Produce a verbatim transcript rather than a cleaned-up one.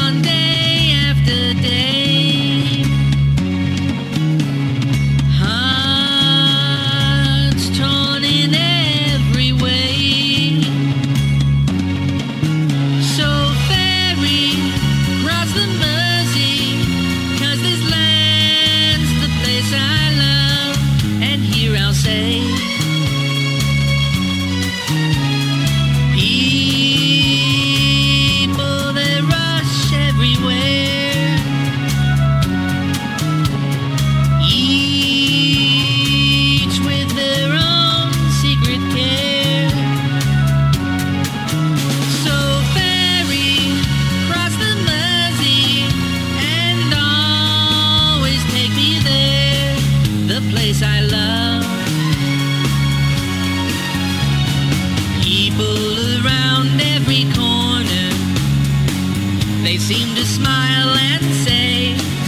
on day after day. Hearts torn in every way. So ferry cross the Mersey, 'cause this land's the place I love. And here I'll say, people, they rush everywhere, each with their own secret care. So ferry cross the Mersey and always take me there, the place I love. People around every corner, they seem to smile and say,